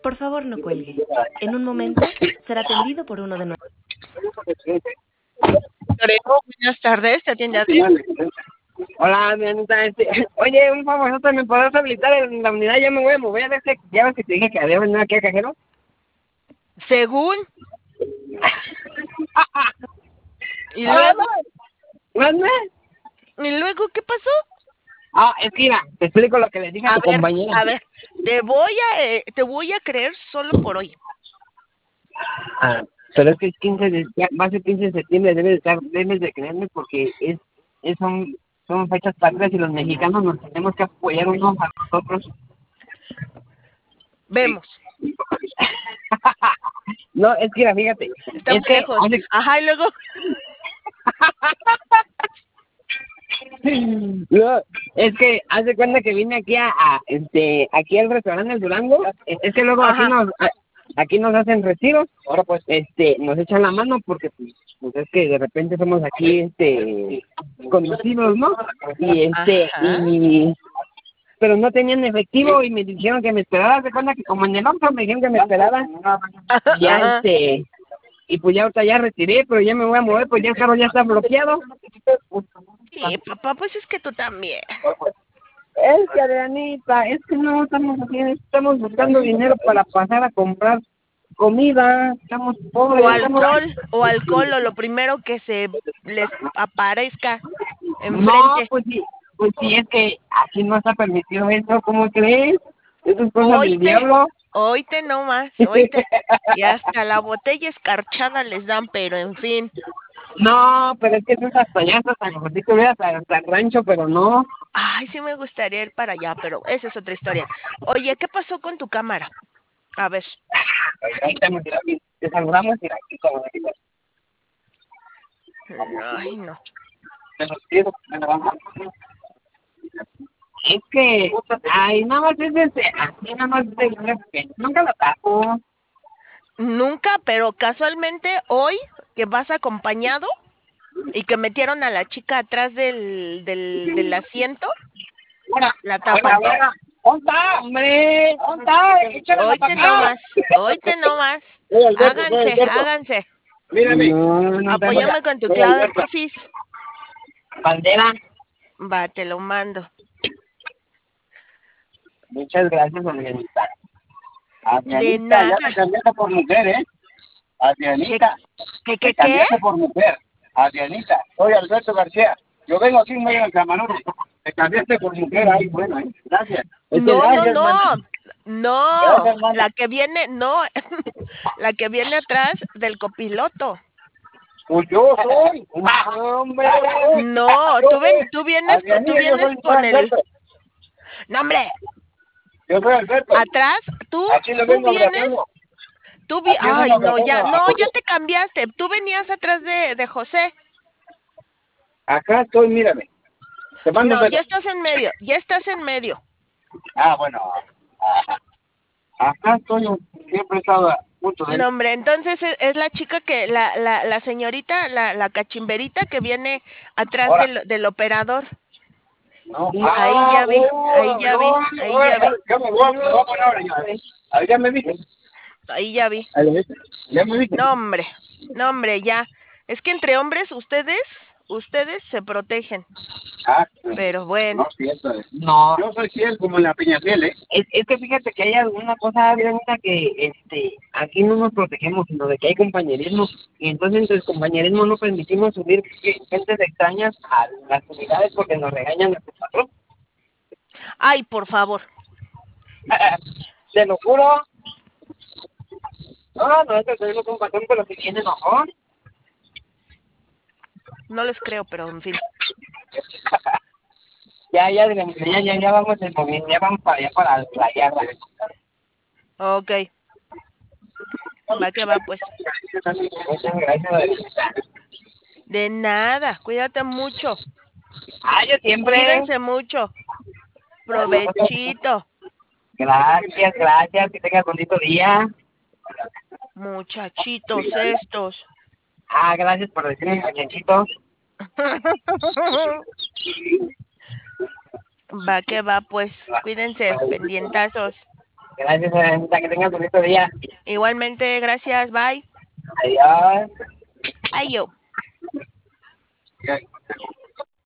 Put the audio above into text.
Por favor, no cuelgue. En un momento será atendido por uno de nuestros. Buenas tardes, ¿te atiende Adri? Hola, mi Anita, oye, un favor, ¿me podrás habilitar en la unidad? Ya me voy a mover, ya ves que te dije que había venido aquí al cajero. Según. ¿Y luego? ¿Mande? ¿Y luego qué pasó? Es que mira, te explico lo que le dije a tu compañera. A ver, te voy a creer solo por hoy. Pero es que es va a ser 15 de septiembre, debes de creerme porque son fechas patrias y los mexicanos nos tenemos que apoyar unos a nosotros. Vemos. No, es que mira, fíjate. Está muy lejos. Ajá, y luego. No, es que haz de cuenta que vine aquí aquí al restaurante El Durango. Es que luego aquí nos hacen retiros. Ahora pues nos echan la mano porque pues es que de repente somos aquí conducidos, ¿no? Pero no tenían efectivo y me dijeron que me esperara. Haz de cuenta que como en el otro me dijeron que me esperara. Ya y pues ya ahorita ya retiré, pero ya me voy a mover, pues ya el carro ya está bloqueado. Sí, papá, pues es que tú también. Es que, Adrianita, es que no estamos haciendo, estamos buscando dinero para pasar a comprar comida, estamos pobres. O alcohol, o lo primero que se les aparezca enfrente. No, pues sí, es que aquí no está permitido eso, ¿cómo crees? Eso es cosa del diablo. Oíte nomás, oíte. Y hasta la botella escarchada les dan, pero en fin. No, pero es que eso es hasta allá, hasta San José, hasta el rancho, pero no. Ay, sí me gustaría ir para allá, pero esa es otra historia. Oye, ¿qué pasó con tu cámara? A ver. Te saludamos y aquí como Ay, no. Es que, nada más así nada más nunca lo tapo. Nunca, pero casualmente hoy que vas acompañado y que metieron a la chica atrás del asiento, la tapan. ¡Hombre! Oíte nomás. Háganse. Mírame. Apóyame con tu clave, porfis. Bandera. Va, te lo mando. Muchas gracias, Adrianita. De nada. Ya te cambiaste por mujer, ¿eh? Adrianita. ¿Qué? Te cambiaste por mujer. Adrianita. Soy Alberto García. Yo vengo aquí en medio del camarote. Te cambiaste por mujer. Ay, bueno, gracias. No. La que viene, no. La que viene atrás del copiloto. Pues yo soy. ¡Hombre! No, tú vienes con el... ¡No, hombre! Yo soy Alberto. Atrás, tú vienes... Ay, no, ya te cambiaste. Tú venías atrás de José. Acá estoy, mírame. No, ya estás en medio. Ah, bueno. Acá estoy, siempre he estado mucho de... No, hombre, entonces es la chica que, la señorita, la cachimberita que viene atrás del operador. No. Ahí ya vi. Ya me voy a poner ahora ya. Ahí ya me viste. Ahí ya vi. Ya me viste. No, hombre, ya. Es que entre hombres ustedes se protegen. Pero bueno. No. Yo soy fiel como en la Peñafiel, ¿eh? Es que fíjate que hay alguna cosa, Bianca, que aquí no nos protegemos, sino de que hay compañerismo. Y entonces entre el compañerismo no permitimos subir gentes extrañas a las unidades porque nos regañan nuestro patrón. Ay, por favor. Te lo juro. No, es que tenemos un patrón, pero que viene mejor. No les creo, pero en fin. Ya vamos en movimiento, ya vamos para allá, para la yarda. Ok. Va que va, pues. Muchas gracias. De nada, cuídate mucho. Yo siempre. Cuídense mucho. Provechito. Gracias, que tengas bonito día. Muchachitos estos. Gracias por decirme muchachitos. Va que va, pues. Cuídense, pendientazos. Gracias, Aranita, que tengas bonito día. Igualmente, gracias, bye. Adiós. Ay, yo.